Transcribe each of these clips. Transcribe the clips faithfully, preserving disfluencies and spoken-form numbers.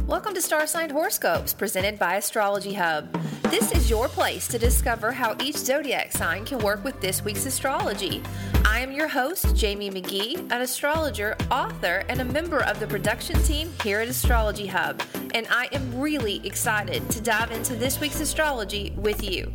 Welcome to Star Sign Horoscopes, presented by Astrology Hub. This is your place to discover how each zodiac sign can work with this week's astrology. I am your host, Jamie McGee, an astrologer, author, and a member of the production team here at Astrology Hub, and I am really excited to dive into this week's astrology with you.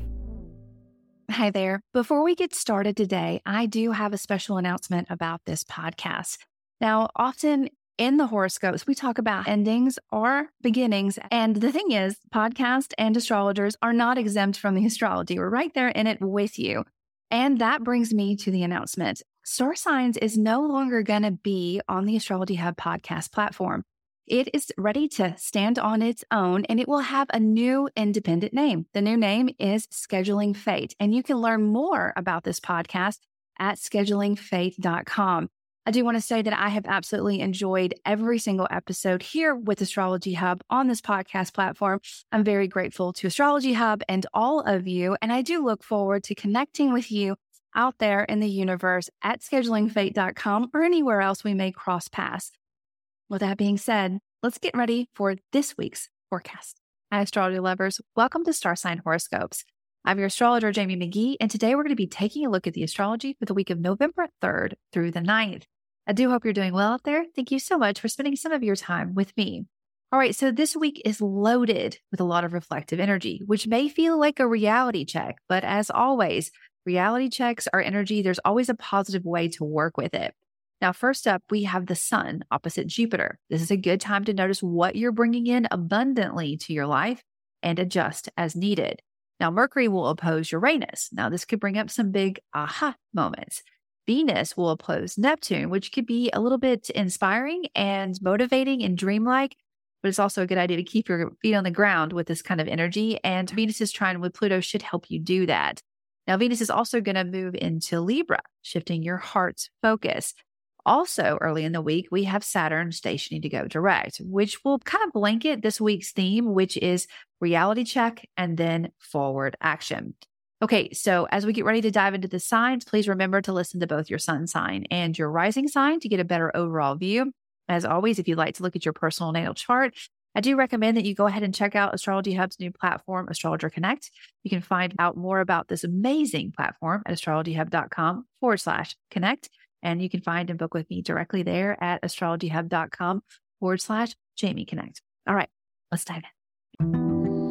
Hi there. Before we get started today, I do have a special announcement about this podcast. Now, often in the horoscopes, we talk about endings or beginnings. And the thing is, podcast and astrologers are not exempt from the astrology. We're right there in it with you. And that brings me to the announcement. Star Signs is no longer going to be on the Astrology Hub podcast platform. It is ready to stand on its own, and it will have a new independent name. The new name is Scheduling Fate, and you can learn more about this podcast at scheduling fate dot com. I do want to say that I have absolutely enjoyed every single episode here with Astrology Hub on this podcast platform. I'm very grateful to Astrology Hub and all of you, and I do look forward to connecting with you out there in the universe at scheduling fate dot com or anywhere else we may cross paths. With that being said, let's get ready for this week's forecast. Hi, astrology lovers. Welcome to Star Sign Horoscopes. I'm your astrologer, Jamie McGee, and today we're going to be taking a look at the astrology for the week of November third through the ninth. I do hope you're doing well out there. Thank you so much for spending some of your time with me. All right, so this week is loaded with a lot of reflective energy, which may feel like a reality check, but as always, reality checks are energy. There's always a positive way to work with it. Now, first up, we have the sun opposite Jupiter. This is a good time to notice what you're bringing in abundantly to your life and adjust as needed. Now, Mercury will oppose Uranus. Now, this could bring up some big aha moments. Venus will oppose Neptune, which could be a little bit inspiring and motivating and dreamlike, but it's also a good idea to keep your feet on the ground with this kind of energy. And Venus's trine with Pluto should help you do that. Now, Venus is also going to move into Libra, shifting your heart's focus. Also, early in the week, we have Saturn stationing to go direct, which will kind of blanket this week's theme, which is reality check and then forward action. Okay, so as we get ready to dive into the signs, please remember to listen to both your sun sign and your rising sign to get a better overall view. As always, if you'd like to look at your personal natal chart, I do recommend that you go ahead and check out Astrology Hub's new platform, Astrologer Connect. You can find out more about this amazing platform at astrologyhub.com forward slash connect. And you can find and book with me directly there at astrologyhub.com forward slash Jamie Connect. All right, let's dive in.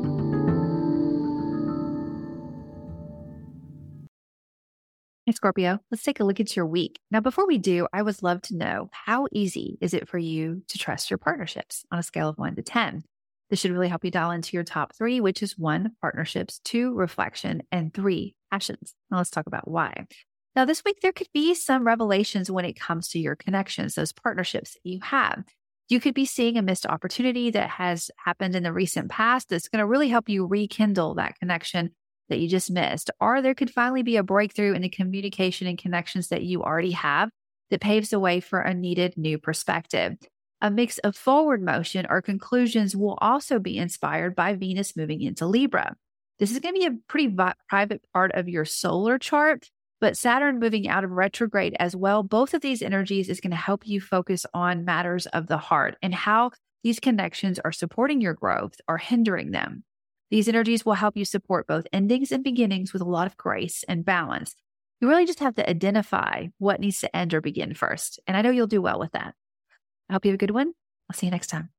Hey, Scorpio, let's take a look at your week. Now, before we do, I would love to know, how easy is it for you to trust your partnerships on a scale of one to ten? This should really help you dial into your top three, which is one, partnerships, two, reflection, and three, passions. Now, let's talk about why. Now, this week, there could be some revelations when it comes to your connections, those partnerships that you have. You could be seeing a missed opportunity that has happened in the recent past that's going to really help you rekindle that connection that you just missed. Or there could finally be a breakthrough in the communication and connections that you already have that paves the way for a needed new perspective. A mix of forward motion or conclusions will also be inspired by Venus moving into Libra. This is going to be a pretty vi- private part of your solar chart, but Saturn moving out of retrograde as well. Both of these energies is going to help you focus on matters of the heart and how these connections are supporting your growth or hindering them. These energies will help you support both endings and beginnings with a lot of grace and balance. You really just have to identify what needs to end or begin first. And I know you'll do well with that. I hope you have a good one. I'll see you next time.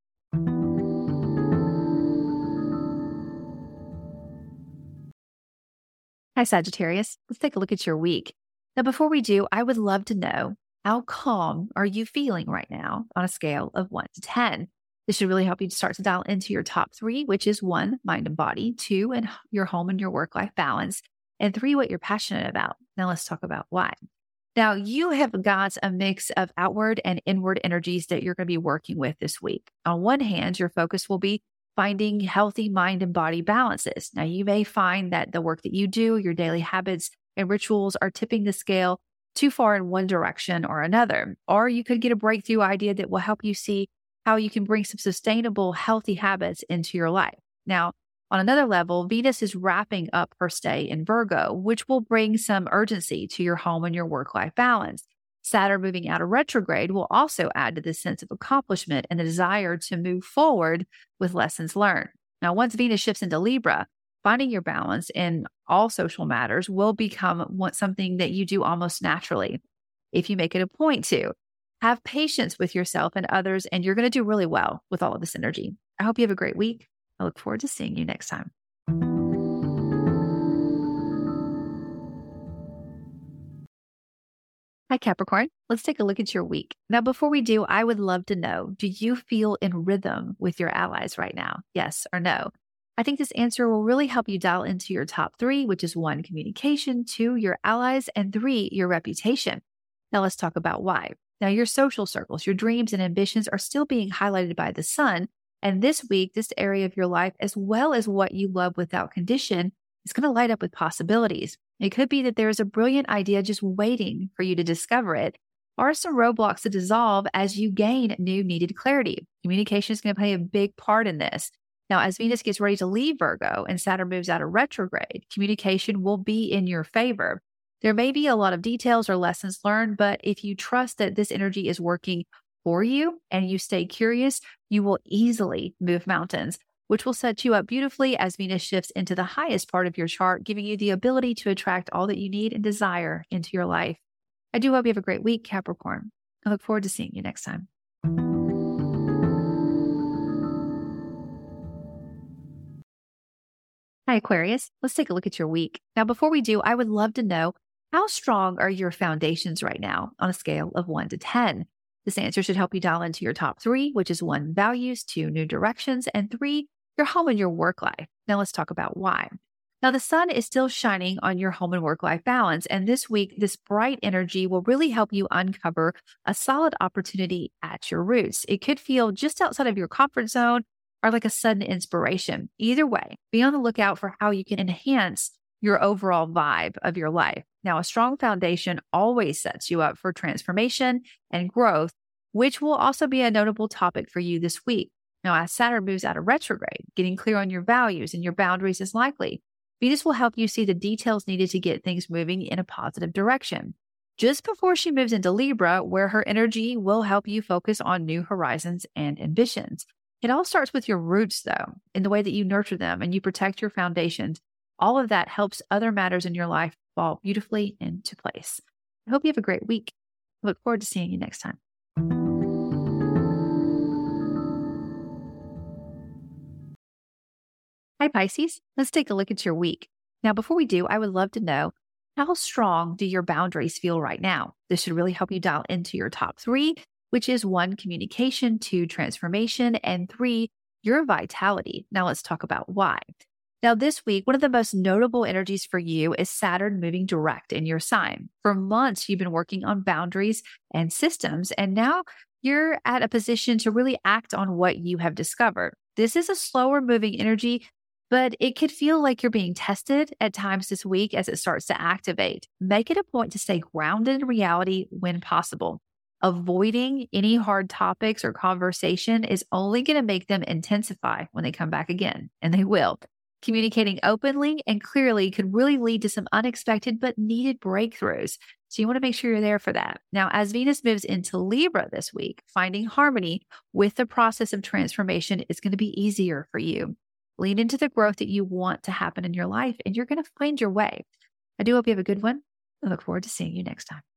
Hi, Sagittarius. Let's take a look at your week. Now, before we do, I would love to know, how calm are you feeling right now on a scale of one to ten? This should really help you to start to dial into your top three, which is one, mind and body, two, and your home and your work-life balance, and three, what you're passionate about. Now let's talk about why. Now, you have got a mix of outward and inward energies that you're going to be working with this week. On one hand, your focus will be finding healthy mind and body balances. Now, you may find that the work that you do, your daily habits and rituals are tipping the scale too far in one direction or another. Or you could get a breakthrough idea that will help you see how you can bring some sustainable, healthy habits into your life. Now, on another level, Venus is wrapping up her stay in Virgo, which will bring some urgency to your home and your work-life balance. Saturn moving out of retrograde will also add to this sense of accomplishment and the desire to move forward with lessons learned. Now, once Venus shifts into Libra, finding your balance in all social matters will become something that you do almost naturally. If you make it a point to have patience with yourself and others, and you're going to do really well with all of this energy. I hope you have a great week. I look forward to seeing you next time. Hi, Capricorn. Let's take a look at your week. Now, before we do, I would love to know, do you feel in rhythm with your allies right now? Yes or no? I think this answer will really help you dial into your top three, which is one, communication, two, your allies, and three, your reputation. Now, let's talk about why. Now, your social circles, your dreams and ambitions are still being highlighted by the sun. And this week, this area of your life, as well as what you love without condition, is going to light up with possibilities. It could be that there is a brilliant idea just waiting for you to discover it, or some roadblocks to dissolve as you gain new needed clarity. Communication is going to play a big part in this. Now, as Venus gets ready to leave Virgo and Saturn moves out of retrograde, communication will be in your favor. There may be a lot of details or lessons learned, but if you trust that this energy is working for you and you stay curious, you will easily move mountains, which will set you up beautifully as Venus shifts into the highest part of your chart, giving you the ability to attract all that you need and desire into your life. I do hope you have a great week, Capricorn. I look forward to seeing you next time. Hi, Aquarius. Let's take a look at your week. Now, before we do, I would love to know, how strong are your foundations right now on a scale of one to ten? This answer should help you dial into your top three, which is one, values, two, new directions, and three, your home and your work life. Now let's talk about why. Now, the sun is still shining on your home and work life balance. And this week, this bright energy will really help you uncover a solid opportunity at your roots. It could feel just outside of your comfort zone or like a sudden inspiration. Either way, be on the lookout for how you can enhance your overall vibe of your life. Now, a strong foundation always sets you up for transformation and growth, which will also be a notable topic for you this week. Now, as Saturn moves out of retrograde, getting clear on your values and your boundaries is likely. Venus will help you see the details needed to get things moving in a positive direction. Just before she moves into Libra, where her energy will help you focus on new horizons and ambitions. It all starts with your roots, though, in the way that you nurture them and you protect your foundations. All of that helps other matters in your life fall beautifully into place. I hope you have a great week. I look forward to seeing you next time. Hi, Pisces. Let's take a look at your week. Now, before we do, I would love to know, how strong do your boundaries feel right now? This should really help you dial into your top three, which is one, communication, two, transformation, and three, your vitality. Now, let's talk about why. Now, this week, one of the most notable energies for you is Saturn moving direct in your sign. For months, you've been working on boundaries and systems, and now you're at a position to really act on what you have discovered. This is a slower moving energy, but it could feel like you're being tested at times this week as it starts to activate. Make it a point to stay grounded in reality when possible. Avoiding any hard topics or conversation is only going to make them intensify when they come back again, and they will. Communicating openly and clearly could really lead to some unexpected but needed breakthroughs. So you want to make sure you're there for that. Now, as Venus moves into Libra this week, finding harmony with the process of transformation is going to be easier for you. Lean into the growth that you want to happen in your life, and you're going to find your way. I do hope you have a good one. I look forward to seeing you next time.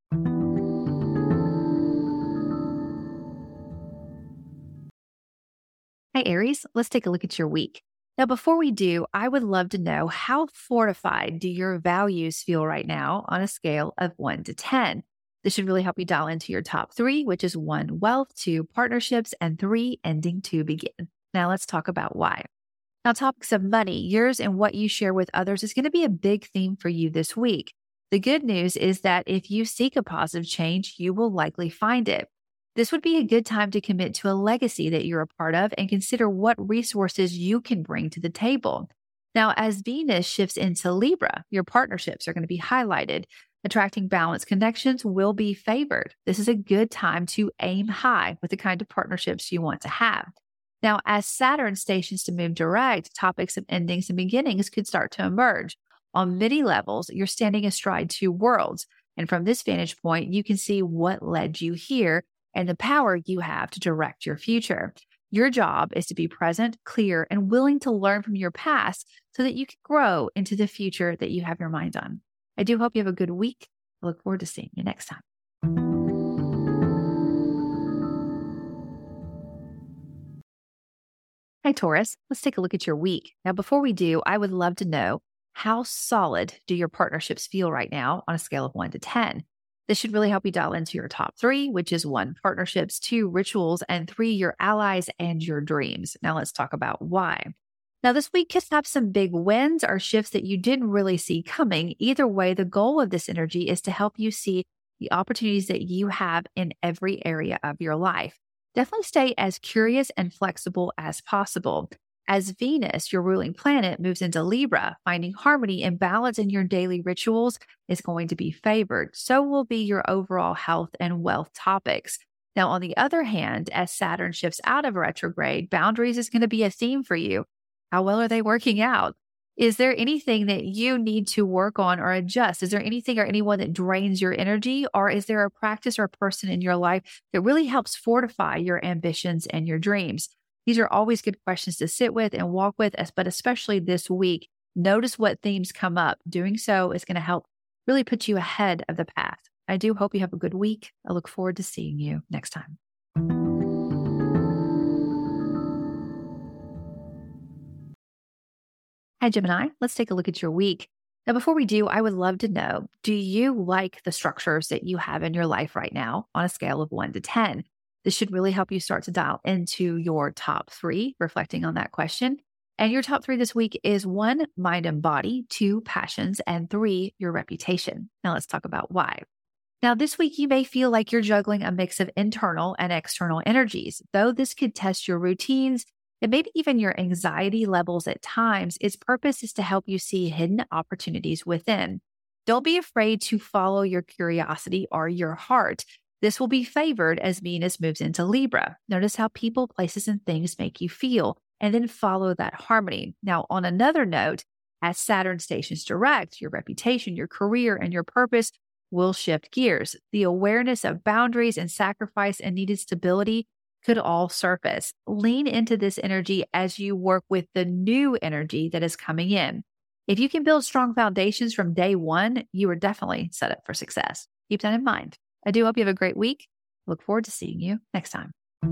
Hi, Aries. Let's take a look at your week. Now, before we do, I would love to know, how fortified do your values feel right now on a scale of one to ten? This should really help you dial into your top three, which is one, wealth, two, partnerships, and three, ending to begin. Now, let's talk about why. Now, topics of money, yours and what you share with others is going to be a big theme for you this week. The good news is that if you seek a positive change, you will likely find it. This would be a good time to commit to a legacy that you're a part of and consider what resources you can bring to the table. Now, as Venus shifts into Libra, your partnerships are going to be highlighted. Attracting balanced connections will be favored. This is a good time to aim high with the kind of partnerships you want to have. Now, as Saturn stations to move direct, topics of endings and beginnings could start to emerge. On many levels, you're standing astride two worlds. And from this vantage point, you can see what led you here and the power you have to direct your future. Your job is to be present, clear, and willing to learn from your past so that you can grow into the future that you have your mind on. I do hope you have a good week. I look forward to seeing you next time. Hi, Taurus. Let's take a look at your week. Now, before we do, I would love to know, how solid do your partnerships feel right now on a scale of one to ten? This should really help you dial into your top three, which is one, partnerships, two, rituals, and three, your allies and your dreams. Now, let's talk about why. Now, this week could have some big wins or shifts that you didn't really see coming. Either way, the goal of this energy is to help you see the opportunities that you have in every area of your life. Definitely stay as curious and flexible as possible. As Venus, your ruling planet, moves into Libra, finding harmony and balance in your daily rituals is going to be favored. So will be your overall health and wealth topics. Now, on the other hand, as Saturn shifts out of retrograde, boundaries is going to be a theme for you. How well are they working out? Is there anything that you need to work on or adjust? Is there anything or anyone that drains your energy? Or is there a practice or a person in your life that really helps fortify your ambitions and your dreams? These are always good questions to sit with and walk with, but especially this week, notice what themes come up. Doing so is going to help really put you ahead of the path. I do hope you have a good week. I look forward to seeing you next time. Hi, Gemini. Let's take a look at your week. Now, before we do, I would love to know, do you like the structures that you have in your life right now on a scale of one to ten? This should really help you start to dial into your top three, reflecting on that question. And your top three this week is one, mind and body, two, passions, and three, your reputation. Now, let's talk about why. Now, this week, you may feel like you're juggling a mix of internal and external energies. Though this could test your routines, and maybe even your anxiety levels at times, its purpose is to help you see hidden opportunities within. Don't be afraid to follow your curiosity or your heart. This will be favored as Venus moves into Libra. Notice how people, places, and things make you feel, and then follow that harmony. Now, on another note, as Saturn stations direct, your reputation, your career, and your purpose will shift gears. The awareness of boundaries and sacrifice and needed stability could all surface. Lean into this energy as you work with the new energy that is coming in. If you can build strong foundations from day one, you are definitely set up for success. Keep that in mind. I do hope you have a great week. Look forward to seeing you next time.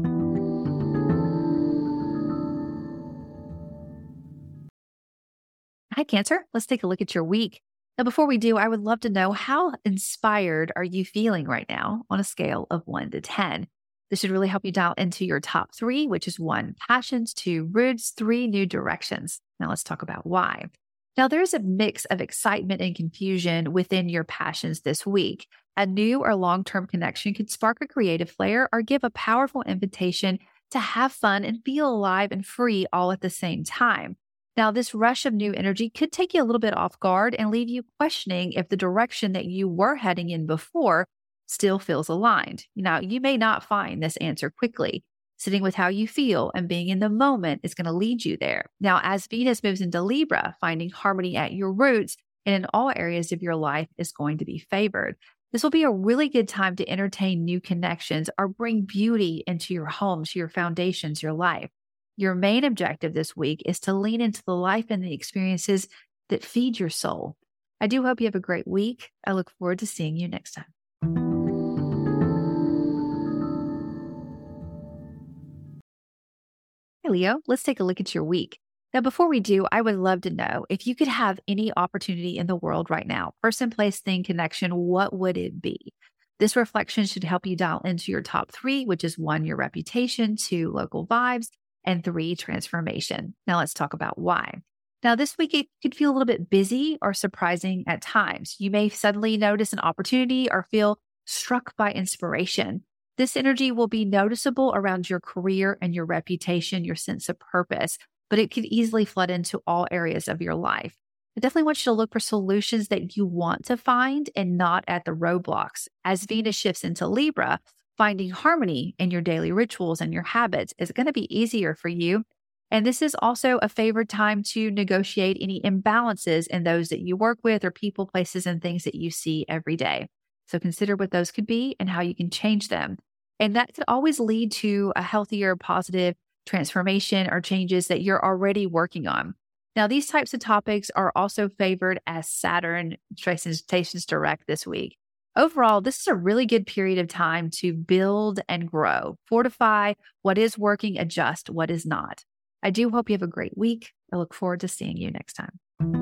Hi, Cancer. Let's take a look at your week. Now, before we do, I would love to know, how inspired are you feeling right now on a scale of one to ten? This should really help you dial into your top three, which is one, passions, two, roots, three, new directions. Now let's talk about why. Now, there's a mix of excitement and confusion within your passions this week. A new or long-term connection could spark a creative flare or give a powerful invitation to have fun and feel alive and free all at the same time. Now, this rush of new energy could take you a little bit off guard and leave you questioning if the direction that you were heading in before still feels aligned. Now, you may not find this answer quickly. Sitting with how you feel and being in the moment is going to lead you there. Now, as Venus moves into Libra, finding harmony at your roots and in all areas of your life is going to be favored. This will be a really good time to entertain new connections or bring beauty into your home, to your foundations, your life. Your main objective this week is to lean into the life and the experiences that feed your soul. I do hope you have a great week. I look forward to seeing you next time. Hey, Leo, let's take a look at your week. Now, before we do, I would love to know, if you could have any opportunity in the world right now, person, place, thing, connection, what would it be? This reflection should help you dial into your top three, which is one, your reputation, two, local vibes, and three, transformation. Now let's talk about why. Now, this week, it could feel a little bit busy or surprising at times. You may suddenly notice an opportunity or feel struck by inspiration. This energy will be noticeable around your career and your reputation, your sense of purpose, but it could easily flood into all areas of your life. I definitely want you to look for solutions that you want to find and not at the roadblocks. As Venus shifts into Libra, finding harmony in your daily rituals and your habits is going to be easier for you. And this is also a favored time to negotiate any imbalances in those that you work with or people, places, and things that you see every day. So consider what those could be and how you can change them. And that could always lead to a healthier, positive transformation or changes that you're already working on. Now, these types of topics are also favored as Saturn Stations Direct this week. Overall, this is a really good period of time to build and grow, fortify what is working, adjust what is not. I do hope you have a great week. I look forward to seeing you next time.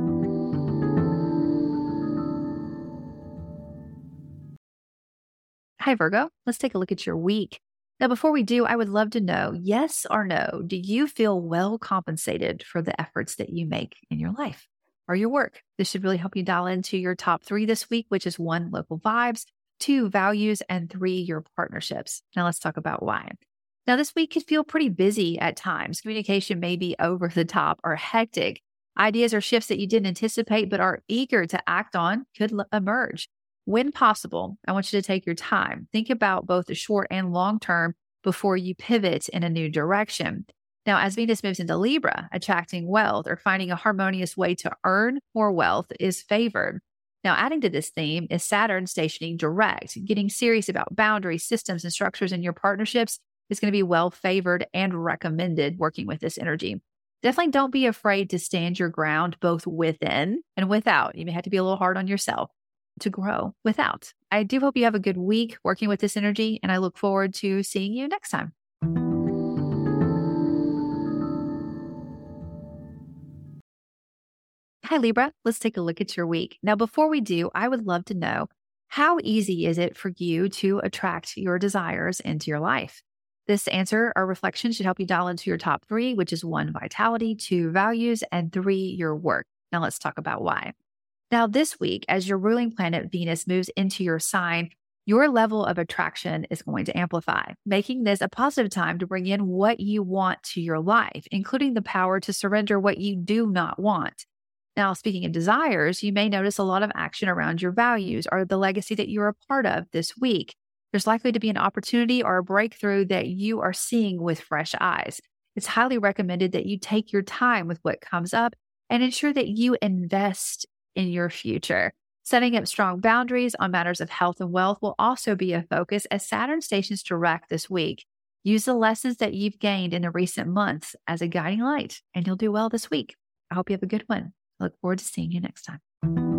Hi, Virgo. Let's take a look at your week. Now, before we do, I would love to know, yes or no, do you feel well compensated for the efforts that you make in your life or your work? This should really help you dial into your top three this week, which is one, local vibes, two, values, and three, your partnerships. Now, let's talk about why. Now, this week could feel pretty busy at times. Communication may be over the top or hectic. Ideas or shifts that you didn't anticipate but are eager to act on could l- emerge. When possible, I want you to take your time. Think about both the short and long term before you pivot in a new direction. Now, as Venus moves into Libra, attracting wealth or finding a harmonious way to earn more wealth is favored. Now, adding to this theme is Saturn stationing direct. Getting serious about boundaries, systems, and structures in your partnerships is going to be well favored and recommended working with this energy. Definitely don't be afraid to stand your ground both within and without. You may have to be a little hard on yourself to grow without. I do hope you have a good week working with this energy, and I look forward to seeing you next time. Hi, Libra. Let's take a look at your week. Now, before we do, I would love to know, how easy is it for you to attract your desires into your life? This answer or reflection should help you dial into your top three, which is one, vitality, two, values, and three, your work. Now, let's talk about why. Now, this week, as your ruling planet Venus moves into your sign, your level of attraction is going to amplify, making this a positive time to bring in what you want to your life, including the power to surrender what you do not want. Now, speaking of desires, you may notice a lot of action around your values or the legacy that you're a part of this week. There's likely to be an opportunity or a breakthrough that you are seeing with fresh eyes. It's highly recommended that you take your time with what comes up and ensure that you invest in your future. Setting up strong boundaries on matters of health and wealth will also be a focus as Saturn stations direct this week. Use the lessons that you've gained in the recent months as a guiding light, and you'll do well this week. I hope you have a good one. I look forward to seeing you next time.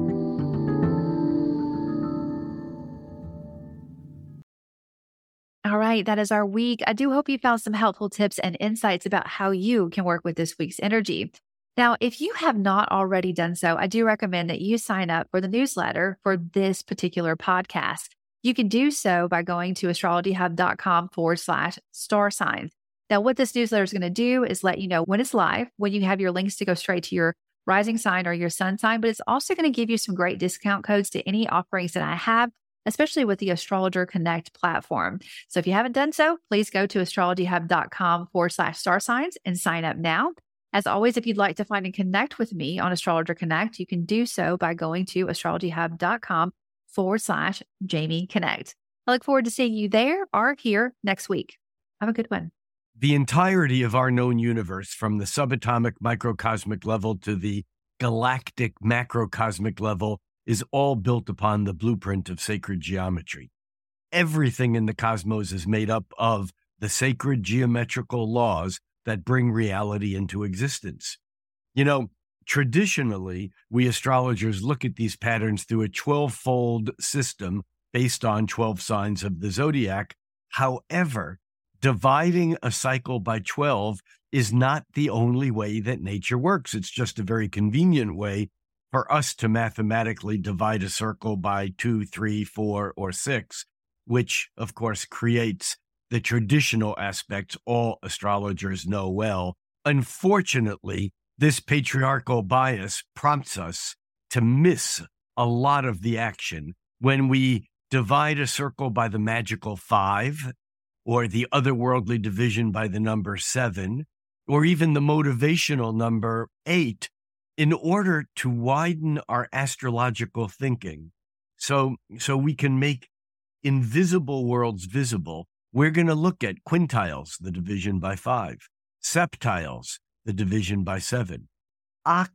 All right, that is our week. I do hope you found some helpful tips and insights about how you can work with this week's energy. Now, if you have not already done so, I do recommend that you sign up for the newsletter for this particular podcast. You can do so by going to astrologyhub.com forward slash star signs. Now, what this newsletter is going to do is let you know when it's live, when you have your links to go straight to your rising sign or your sun sign, but it's also going to give you some great discount codes to any offerings that I have, especially with the Astrologer Connect platform. So if you haven't done so, please go to astrologyhub.com forward slash star signs and sign up now. As always, if you'd like to find and connect with me on Astrologer Connect, you can do so by going to astrologyhub.com forward slash Jamie Connect. I look forward to seeing you there or here next week. Have a good one. The entirety of our known universe, from the subatomic microcosmic level to the galactic macrocosmic level, is all built upon the blueprint of sacred geometry. Everything in the cosmos is made up of the sacred geometrical laws that bring reality into existence. You know, traditionally, we astrologers look at these patterns through a twelve-fold system based on twelve signs of the zodiac. However, dividing a cycle by twelve is not the only way that nature works. It's just a very convenient way for us to mathematically divide a circle by two, three, four, or six, which, of course, creates the traditional aspects all astrologers know well. Unfortunately, this patriarchal bias prompts us to miss a lot of the action when we divide a circle by the magical five, or the otherworldly division by the number seven, or even the motivational number eight, in order to widen our astrological thinking. So, so we can make invisible worlds visible. We're going to look at quintiles, the division by five, septiles, the division by seven,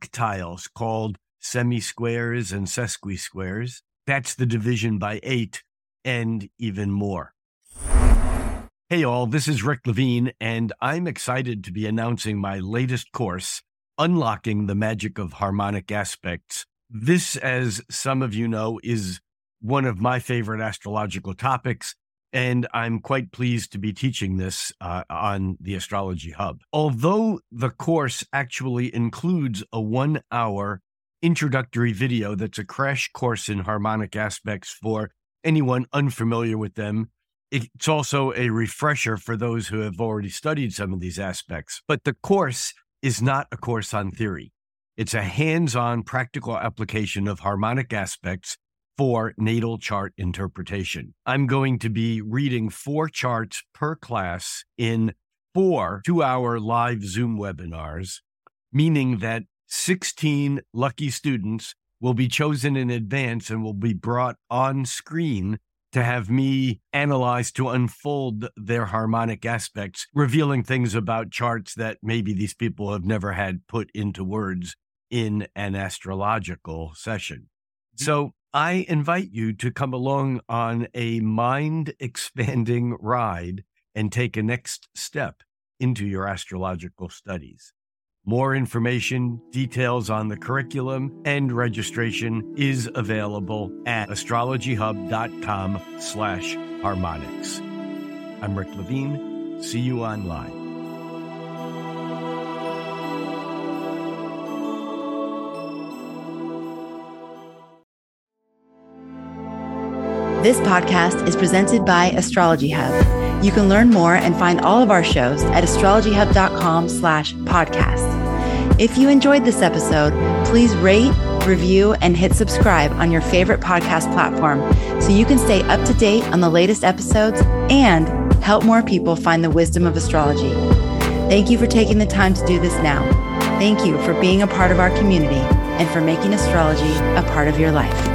octiles, called semi-squares and sesqui-squares. That's the division by eight, and even more. Hey all, this is Rick Levine, and I'm excited to be announcing my latest course, Unlocking the Magic of Harmonic Aspects. This, as some of you know, is one of my favorite astrological topics, and I'm quite pleased to be teaching this uh, on the Astrology Hub. Although the course actually includes a one-hour introductory video that's a crash course in harmonic aspects for anyone unfamiliar with them, it's also a refresher for those who have already studied some of these aspects. But the course is not a course on theory. It's a hands-on practical application of harmonic aspects for natal chart interpretation. I'm going to be reading four charts per class in four two-hour live Zoom webinars, meaning that sixteen lucky students will be chosen in advance and will be brought on screen to have me analyze to unfold their harmonic aspects, revealing things about charts that maybe these people have never had put into words in an astrological session. So I invite you to come along on a mind-expanding ride and take a next step into your astrological studies. More information, details on the curriculum, and registration is available at astrologyhub.com slash harmonics. I'm Rick Levine. See you online. This podcast is presented by Astrology Hub. You can learn more and find all of our shows at astrologyhub.com slash podcast. If you enjoyed this episode, please rate, review, and hit subscribe on your favorite podcast platform so you can stay up to date on the latest episodes and help more people find the wisdom of astrology. Thank you for taking the time to do this now. Thank you for being a part of our community and for making astrology a part of your life.